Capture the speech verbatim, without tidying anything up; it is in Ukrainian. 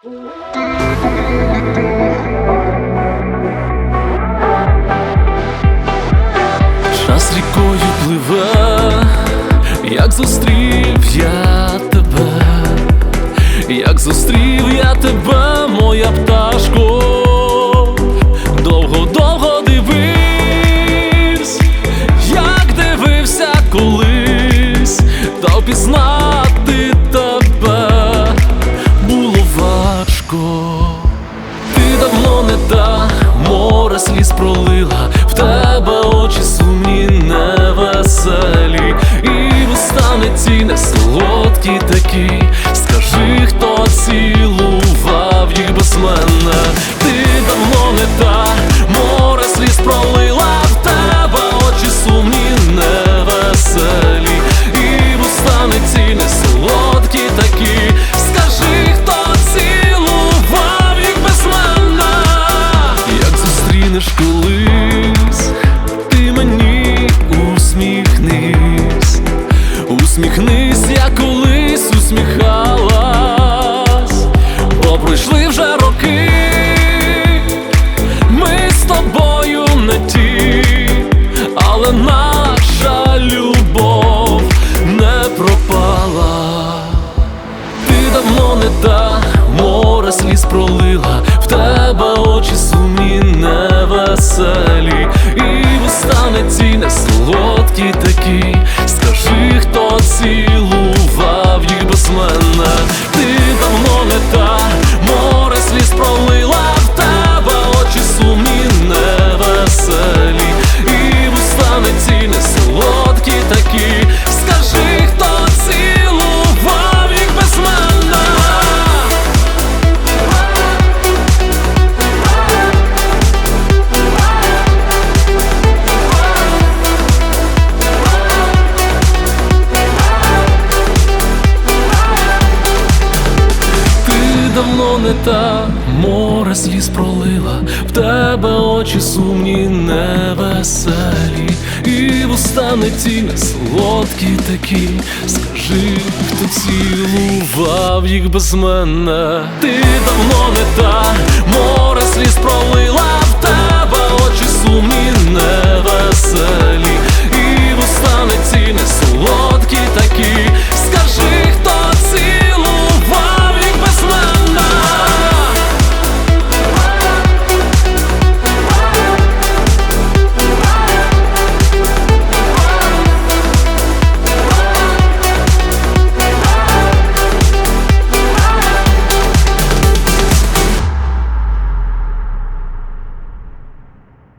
Час рікою пливе, як зустрів я тебе, як зустрів я тебе, моя пташко. Довго-довго дивився, як дивився колись, та впізнати тебе було важко. Ти давно не та, море сліз пролила, в тебе очі сумні, невеселі, і вуста не ці, не солодкі такі. Скажи, хто цілував їх без мене? Ти давно не та, море сліз пролила, в тебе очі сумні, невеселі, і вуста не ці, не солодкі такі. Скажи, хто цілував їх без мене? Як зустрінеш колись, ти мені усміхнись, усміхнись, як колись усміхалась, бо пройшли вже роки, ми з тобою не ті, але наша любов не пропала. Ти давно не та, море сліз пролила, в тебе очі сумні, невеселі, і вуста не ці, не солодкі такі. Скажи, хто цілував їх без мене? Ти давно не та, море сліз пролила, в тебе очі сумні, невеселі, і вуста не ці, не солодкі такі. Скажи, хто цілував їх без мене? Давно не та, море сліз пролила, в тебе очі сумні, невеселі, і вуста не ті, не солодкі такі. Скажи, хто цілував їх без мене? Ти давно не та, море сліз пролила, в тебе очі сумні, невеселі.